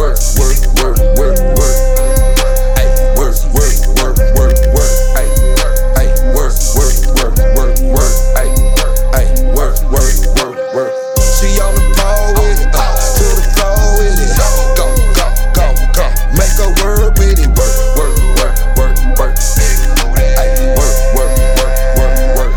work, work, work, work, work. Ay, work, work, work, work, work. Ay, ay, work, work, work, work, work. Ay, ay, work, work, work, work. She on the pole with it, to the floor with it. Go, go, go, go. Make her work with it. Work, work, work, work, work. Ay, work, work, work, work, work.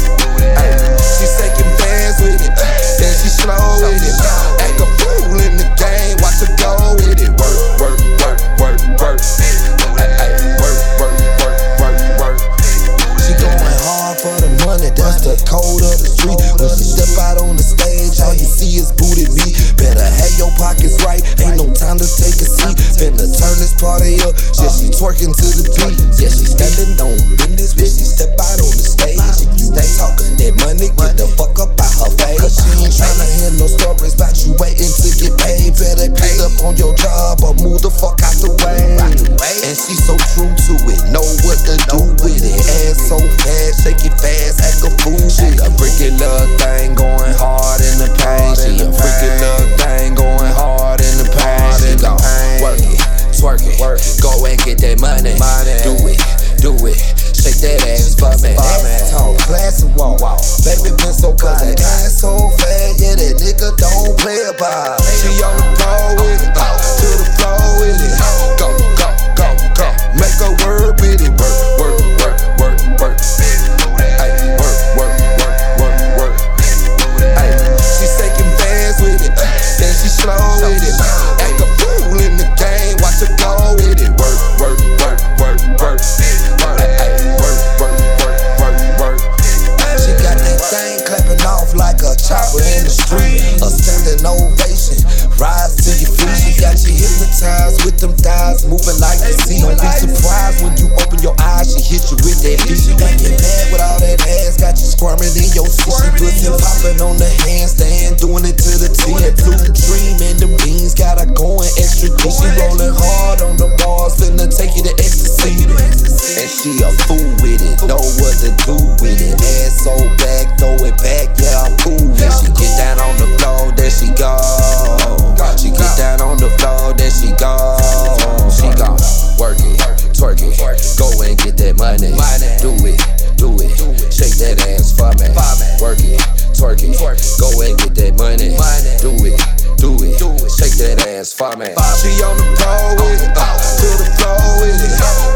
Ay, she shaking bands with it, then she slow with it. Act a fool in the game, watch her go with it. Work, work, work, work, work. Ay, ay, work, work, work, work, work. She going hard for the money, that's the code of the street. When she step out on the stage, all you see is booty meat. Better have your pockets right, ain't no time to take a seat. Finna turn this party up, yeah, she twerking to the beat. Yeah, she standing on business when she step out on the stage. If you ain't talking that money, get the fuck up out her face. Cause she ain't tryna hear no stories about you waiting to get paid. Better get up on your job or move the fuck out the way. And she so true to it, know what to do with it. Ass so fast, shake it fast, act a fool. She a freaky little thing going hard in the pain. She a freaky little thing going hard in the pain. She gon' work it, twerk it, go and get that money. Do it, do it, shake that ass for me. Talk, class and walk, baby been so good. That ass so fat, yeah, that nigga don't play about. She on the pole with it, to the floor with it. Go, go, go, go. Make her work with it. Work, work, work, work, work. Ay, work, work, work, work, work. Ay, she shaking bands with it, then she slow with it. Act a fool in the game, watch her go with it. Work, work, work, work, work. Ay, ay, work, work, work, work, work. She got that thing clapping off like a chopper in the street. A standing ovation, rise to your feet. She got you hypnotized with them thighs, moving like the sea. Don't be surprised when you open your eyes, she hit you with that beat. She got you mad with all that ass, got you squirming in your seat. She pussy popping on the handstand, doing it to the T. That blue dream and the beans got her going extra deep. She rolling hard on the bars, finna take you to ecstasy. And she a fool with it, know what to do with it. Ass so back, throw it back, yeah, I'm cool with it. She get down on the floor, there she go. She get down on the floor, there she go. She gon' work it, twerk it, go and get that money. Do it, do it, shake that ass for me. Work it, twerk it, go and get that money. Do it, do it, shake that ass for me. She on the pole with it, to the floor with it.